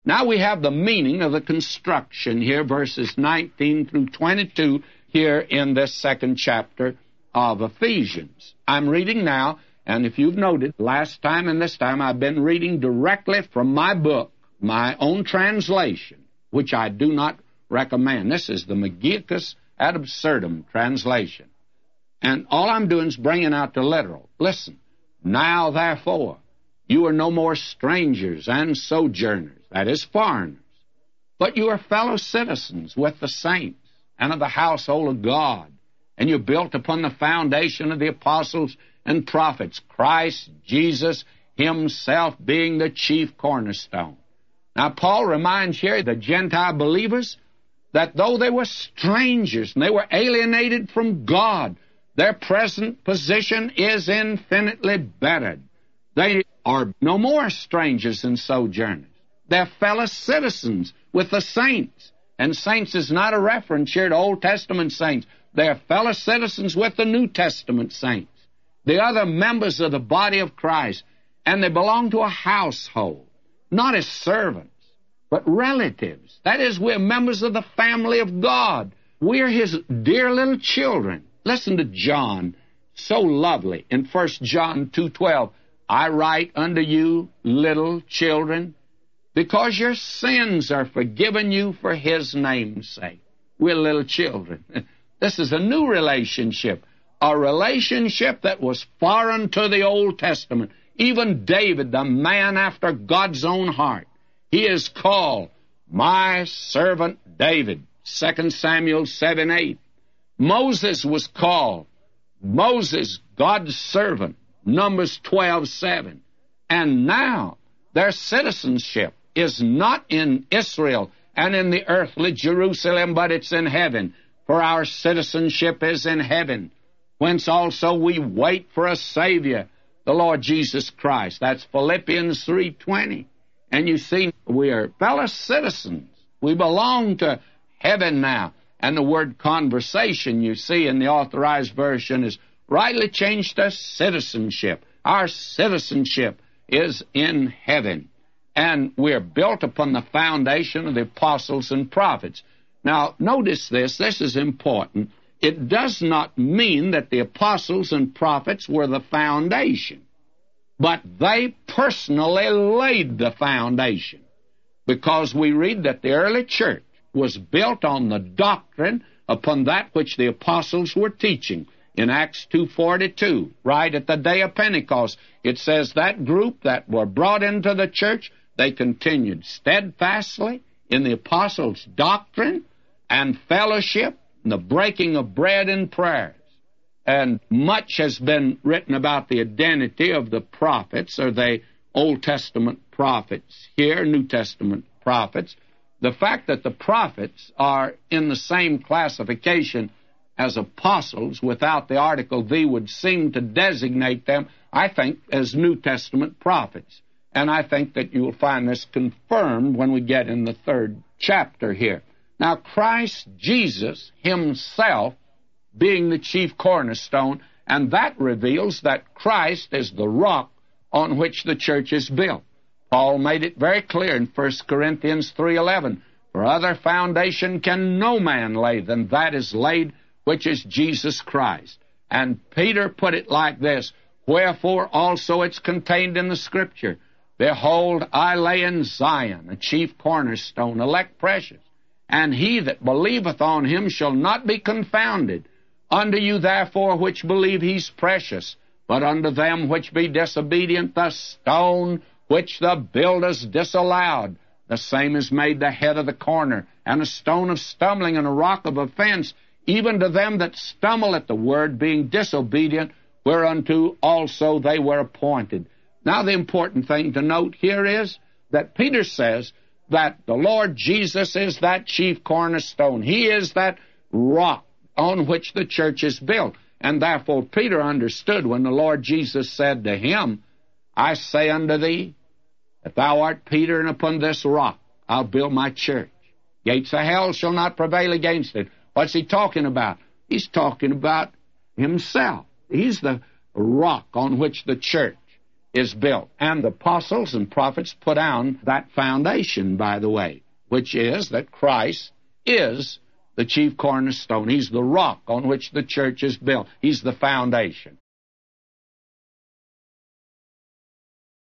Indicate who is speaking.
Speaker 1: Now we have the meaning of the construction here, verses 19 through 22, here in this second chapter of Ephesians. I'm reading now, and if you've noted, last time and this time I've been reading directly from my book, my own translation, which I do not recommend. This is the Magicus ad Absurdum translation. And all I'm doing is bringing out the literal. Listen, now therefore, you are no more strangers and sojourners, that is, foreigners, but you are fellow citizens with the saints and of the household of God, and you're built upon the foundation of the apostles and prophets, Christ Jesus himself being the chief cornerstone. Now, Paul reminds here the Gentile believers that though they were strangers and they were alienated from God, their present position is infinitely bettered. They are no more strangers and sojourners. They're fellow citizens with the saints. And saints is not a reference here to Old Testament saints. They're fellow citizens with the New Testament saints, the other members of the body of Christ. And they belong to a household, not as servants, but relatives. That is, we're members of the family of God. We're his dear little children. Listen to John, so lovely, in 1 John 2:12. I write unto you, little children, because your sins are forgiven you for his name's sake. We're little children. This is a new relationship, a relationship that was foreign to the Old Testament. Even David, the man after God's own heart, he is called my servant David, 2 Samuel 7:8. Moses was called Moses, God's servant, Numbers 12:7. And now their citizenship is not in Israel and in the earthly Jerusalem, but it's in heaven. For our citizenship is in heaven, whence also we wait for a Savior, the Lord Jesus Christ. That's Philippians 3:20. And you see, we are fellow citizens. We belong to heaven now. And the word conversation, you see, in the Authorized Version is rightly changed to citizenship. Our citizenship is in heaven. And we're built upon the foundation of the apostles and prophets. Now, notice this. This is important. It does not mean that the apostles and prophets were the foundation, but they personally laid the foundation, because we read that the early church was built on the doctrine upon that which the apostles were teaching. In Acts 2:42, right at the day of Pentecost, it says that group that were brought into the church, they continued steadfastly in the apostles' doctrine and fellowship, and the breaking of bread and prayers. And much has been written about the identity of the prophets, or the Old Testament prophets here, New Testament prophets. The fact that the prophets are in the same classification as apostles without the article "the" would seem to designate them, I think, as New Testament prophets. And I think that you will find this confirmed when we get in the third chapter here. Now, Christ Jesus himself being the chief cornerstone, and that reveals that Christ is the rock on which the church is built. Paul made it very clear in 1 Corinthians 3:11, for other foundation can no man lay than that is laid, which is Jesus Christ. And Peter put it like this, wherefore also it's contained in the Scripture, behold, I lay in Zion a chief cornerstone, elect precious, and he that believeth on him shall not be confounded. Unto you therefore which believe he's precious, but unto them which be disobedient the stone which the builders disallowed, the same is made the head of the corner, and a stone of stumbling and a rock of offense, even to them that stumble at the word, being disobedient, whereunto also they were appointed. Now the important thing to note here is that Peter says that the Lord Jesus is that chief cornerstone. He is that rock on which the church is built. And therefore Peter understood when the Lord Jesus said to him, I say unto thee, that thou art Peter, and upon this rock I'll build my church. Gates of hell shall not prevail against it. What's he talking about? He's talking about himself. He's the rock on which the church is built. And the apostles and prophets put down that foundation, by the way, which is that Christ is the chief cornerstone. He's the rock on which the church is built. He's the foundation.